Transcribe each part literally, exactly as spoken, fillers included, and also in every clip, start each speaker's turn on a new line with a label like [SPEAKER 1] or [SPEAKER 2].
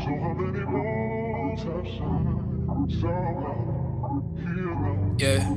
[SPEAKER 1] Yeah.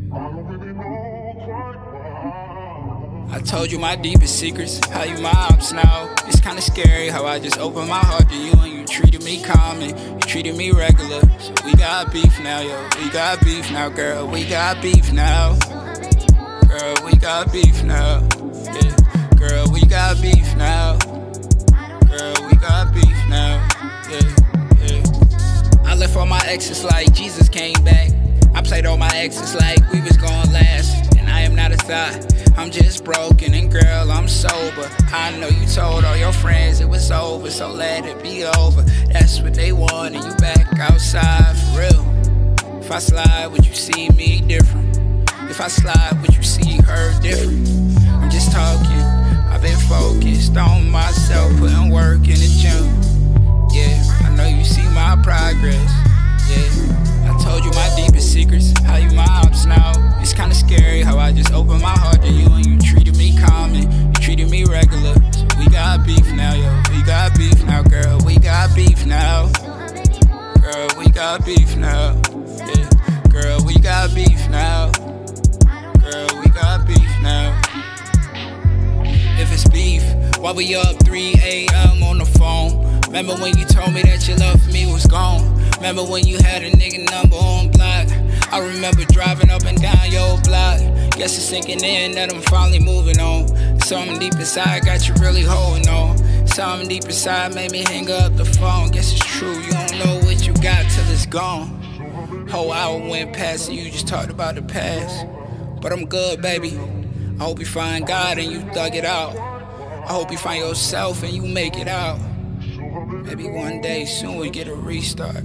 [SPEAKER 1] I told you my deepest secrets, how you my ops now. It's kinda scary how I just opened my heart to you and you treated me common, you treated me regular. So we got beef now, yo, we got beef now, girl, we got beef now. Girl, we got beef now, yeah. Girl, we got beef now. Girl, we got beef now, yeah, yeah. I left all my exes like Jesus came back. I played all my exes like we was gon' last. And I am not a thot, I'm just broken, and girl, I'm sober. I know you told all your friends it was over, so let it be over. That's what they want, and you back outside for real. If I slide, would you see me different? If I slide, would you see her different? I'm just talking, I've been focused on myself, putting work in the gym. Yeah, I know you see my progress, yeah. I told you my deepest secrets, how you my ops now. It's kinda scary how I just opened my heart to you and you treated me common, you treated me regular. So we got beef now, yo, we got beef now, girl, we got beef now. Girl, we got beef now, yeah. Girl, we got beef now. Girl, we got beef now. If it's beef, why we up three A M on the phone? Remember when you told me that your love for me was gone? Remember when you had a nigga number on block? I remember driving up and down your block. Guess it's sinking in that I'm finally moving on. Something deep inside got you really holding on. Something deep inside made me hang up the phone. Guess it's true, you don't know what you got till it's gone. Whole hour went past and you just talked about the past. But I'm good, baby. I hope you find God and you thug it out. I hope you find yourself and you make it out. Maybe one day soon we get a restart.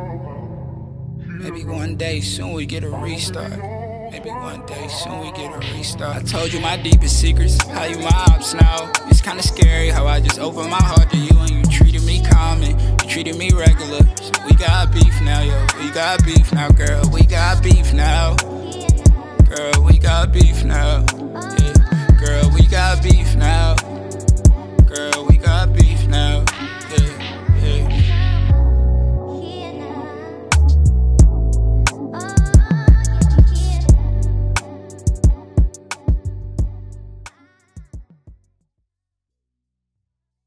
[SPEAKER 1] Maybe one day soon we get a restart. Maybe one day soon we get a restart. I told you my deepest secrets, how you my ops now. It's kinda scary how I just opened my heart to you and you treated me common, you treated me regular. So we got beef now, yo, we got beef now, girl, we got beef now.